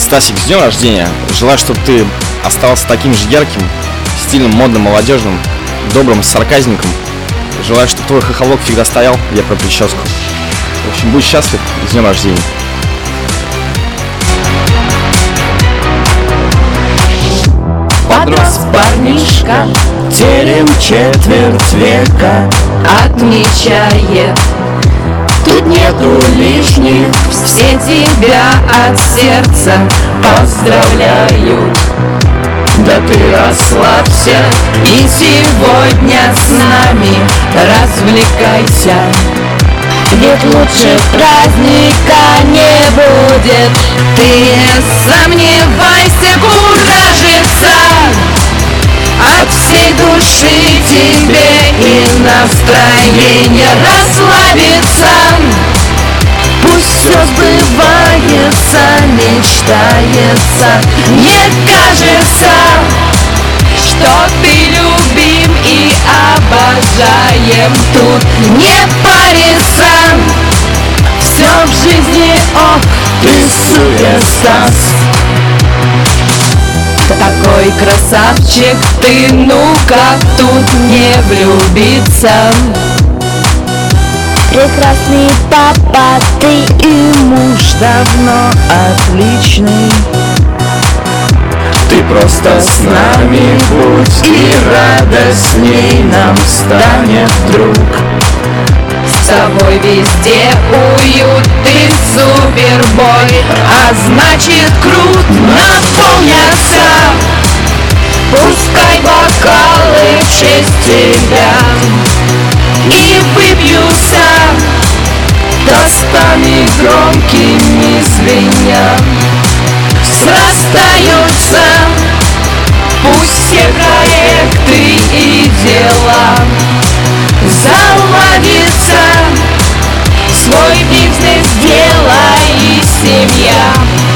Стасик, с днем рождения! Желаю, чтобы ты остался таким же ярким, стильным, модным, молодежным, добрым, с сарказником. Желаю, чтобы твой хохолок всегда стоял, я про прическу. В общем, будь счастлив, с днем рождения! Подрос парнишка, терем четверть века отмечает. Тут нету лишних, все тебя от сердца поздравляют. Да ты расслабься и сегодня с нами развлекайся. Ведь лучше праздника не будет. Ты не сомневайся, куражится от всей души тебе и настроение расслабиться. Пусть все сбывается, мечтается. Мне кажется, что ты любим и обожаем. Тут не париться, все в жизни ок, ты суперстас. Такой красавчик ты, ну-ка тут не влюбиться. Прекрасный папа, ты и муж давно отличный. Ты просто с нами будь, и радостней нам станет вдруг. С тобой везде уют, ты супербой, а значит круг наполнятся. Пускай бокалы в честь тебя и выпьются тостами громкими звеня. Срастаются пусть все проекты и дела. Заладится свой бизнес, дело и семья.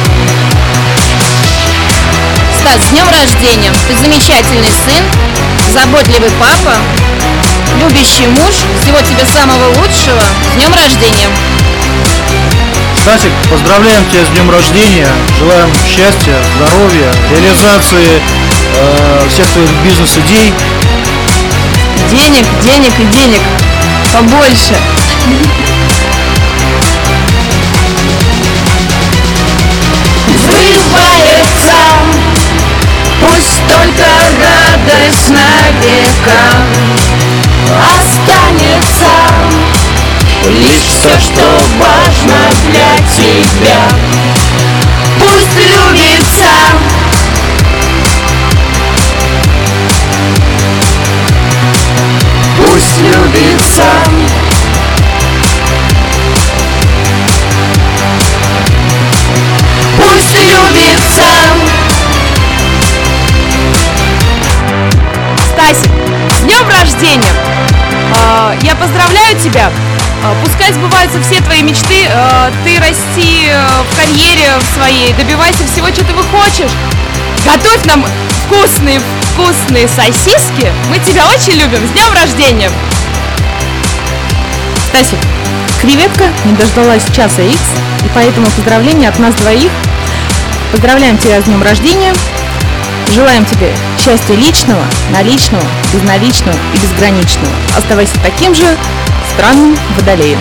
Стас, с днем рождения! Ты замечательный сын, заботливый папа, любящий муж. Всего тебе самого лучшего. С днем рождения! Стасик, поздравляем тебя с днем рождения, желаем счастья, здоровья, реализации всех твоих бизнес-идей. Денег, денег и денег побольше. Сбывается, пусть только радость навека останется. Лишь все, что важно для тебя, пусть любится. Пусть любится. Пусть любится. Стасик, с днем рождения! Я поздравляю тебя! Пускай сбываются все твои мечты, ты расти в карьере в своей, добивайся всего, что ты хочешь. Готовь нам вкусные сосиски, мы тебя очень любим. С днем рождения! Стасик, креветка не дождалась часа X, и поэтому поздравления от нас двоих. Поздравляем тебя с днем рождения. Желаем тебе счастья личного, наличного, безналичного и безграничного. Оставайся таким же странным водолеем.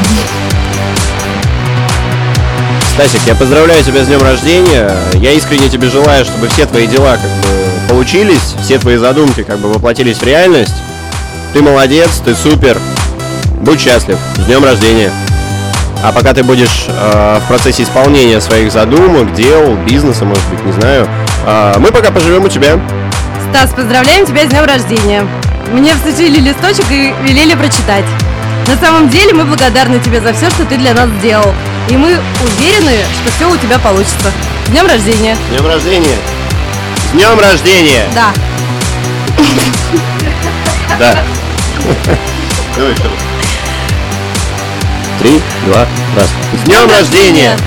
Стасик, я поздравляю тебя с днем рождения. Я искренне тебе желаю, чтобы все твои дела получились, все твои задумки воплотились в реальность. Ты молодец, ты супер. Будь счастлив. С днем рождения. А пока ты будешь в процессе исполнения своих задумок, дел, бизнеса, может быть, не знаю, мы пока поживем у тебя. Стас, поздравляем тебя с днем рождения. Мне всучили листочек и велели прочитать. На самом деле мы благодарны тебе за все, что ты для нас сделал. И мы уверены, что все у тебя получится. С днем рождения! С днем рождения! С днем рождения! Да. Да. Давай еще раз. 3, 2, 1. С днем рождения!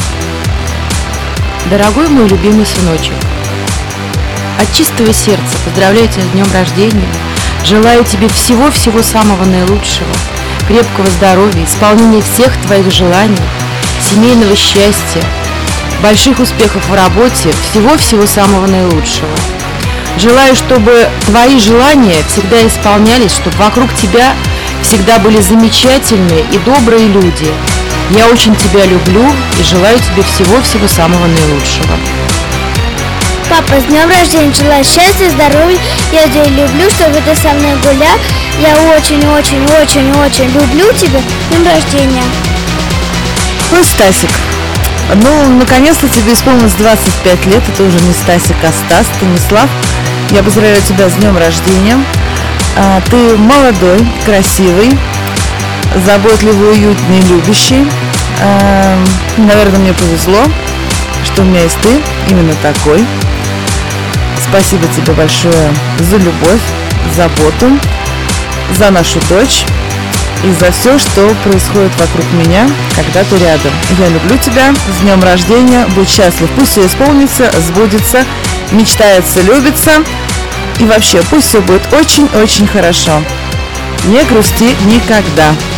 Дорогой мой любимый сыночек, от чистого сердца поздравляю тебя с днем рождения. Желаю тебе всего-всего самого наилучшего, крепкого здоровья, исполнения всех твоих желаний, семейного счастья, больших успехов в работе, всего-всего самого наилучшего. Желаю, чтобы твои желания всегда исполнялись, чтобы вокруг тебя всегда были замечательные и добрые люди. Я очень тебя люблю и желаю тебе всего-всего самого наилучшего. Папа, с днем рождения, желаю счастья, здоровья, я тебя люблю, чтобы ты со мной гулял, я очень-очень-очень-очень люблю тебя, с днем рождения. Ну, Стасик, наконец-то тебе исполнилось 25 лет, это уже не Стасик, а Стас, Станислав. Я поздравляю тебя с днем рождения. Ты молодой, красивый, заботливый, уютный, любящий. Наверное, мне повезло, что у меня есть ты, именно такой. Спасибо тебе большое за любовь, заботу, за нашу дочь и за все, что происходит вокруг меня, когда ты рядом. Я люблю тебя, с днем рождения, будь счастлив, пусть все исполнится, сбудется, мечтается, любится. И вообще, пусть все будет очень-очень хорошо. Не грусти никогда.